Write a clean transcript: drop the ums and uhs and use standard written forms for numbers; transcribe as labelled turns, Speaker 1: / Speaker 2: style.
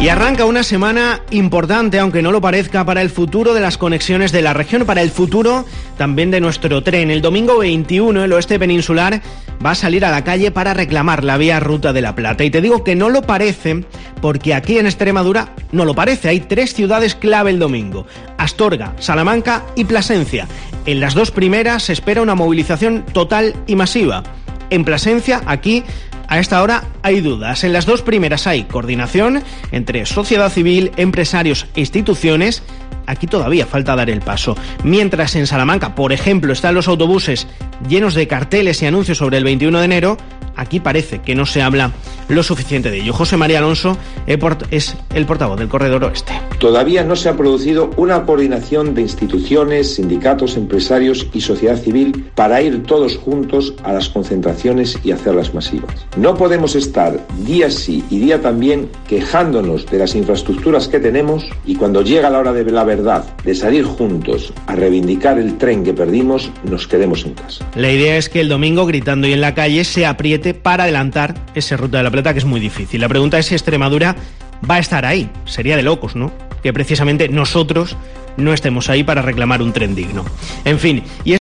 Speaker 1: Y arranca una semana importante, aunque no lo parezca, para el futuro de las conexiones de la región, para el futuro también de nuestro tren. El domingo 21 el oeste peninsular va a salir a la calle para reclamar la vía Ruta de la Plata. Y te digo que no lo parece porque aquí en Extremadura no lo parece. Hay 3 ciudades clave el domingo: Astorga, Salamanca y Plasencia. En las 2 primeras se espera una movilización total y masiva. En Plasencia, aquí, a esta hora hay dudas. En las 2 primeras hay coordinación entre sociedad civil, empresarios e instituciones. Aquí todavía falta dar el paso. Mientras en Salamanca, por ejemplo, están los autobuses llenos de carteles y anuncios sobre el 21 de enero, aquí parece que no se habla lo suficiente de ello. José María Alonso es el portavoz del Corredor Oeste.
Speaker 2: Todavía no se ha producido una coordinación de instituciones, sindicatos, empresarios y sociedad civil para ir todos juntos a las concentraciones y hacerlas masivas. No podemos estar día sí y día también quejándonos de las infraestructuras que tenemos y cuando llega la hora de la verdad, de salir juntos a reivindicar el tren que perdimos, nos quedemos en casa.
Speaker 1: La idea es que el domingo, gritando y en la calle, se apriete para adelantar esa Ruta de la Plata, que es muy difícil. La pregunta es si Extremadura va a estar ahí. Sería de locos, ¿no?, que precisamente nosotros no estemos ahí para reclamar un tren digno. En fin, y